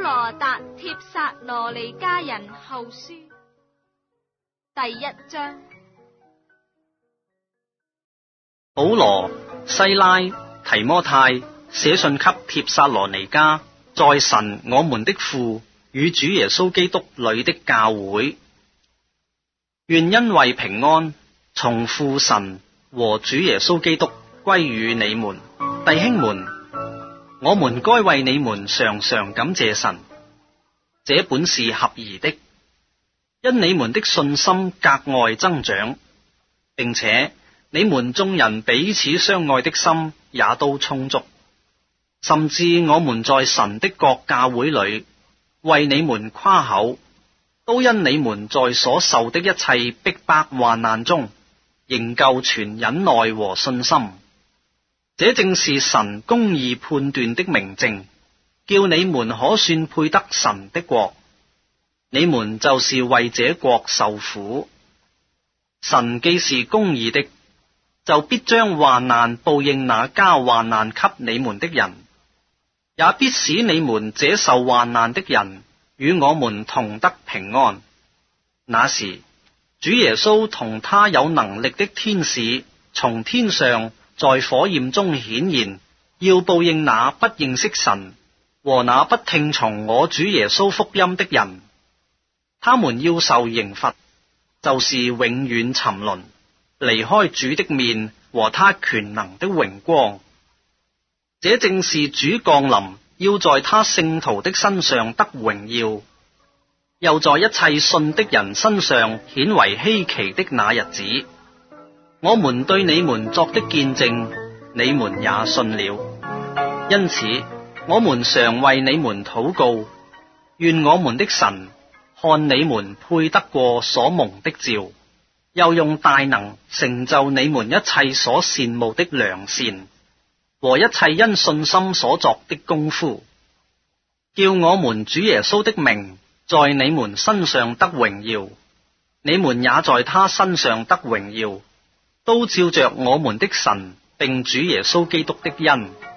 羅達帖撒羅尼迦人後書第1章。 保羅、西拉、提摩太寫信給帖撒羅尼迦，在神我們的父與主耶穌基督裏的教會，願恩惠平安從父神和主耶穌基督歸與你們。弟兄們，我們該為你們常常感謝神，這本是合宜的，因你們的信心格外增長，並且你們眾人彼此相愛的心也都充足，甚至我們在神的各教會裏為你們誇口，都因你們在所受的一切逼迫患難中，仍舊存忍耐和信心。這正是神公義判斷的明證，叫你們可算配得神的國。你們就是為這國受苦。神既是公義的，就必將患難報應那交患難給你們的人，也必使你們這受患難的人與我們同得平安。那時，主耶穌同他有能力的天使從天上在火焰中顯現，要報應那不認識神和那不聽從我主耶穌福音的人。他們要受刑罰，就是永遠沉淪，離開主的面和他權能的榮光。這正是主降臨，要在他聖徒的身上得榮耀，又在一切信的人身上顯為稀奇的那日子。我們對你們作的見證，你們也信了，因此我們常為你們禱告，願我們的神看你們配得過所蒙的召，又用大能成就你們一切所羨慕的良善和一切因信心所作的功夫，叫我們主耶穌的名在你們身上得榮耀，你們也在他身上得榮耀，都照着我們的神並主耶穌基督的恩。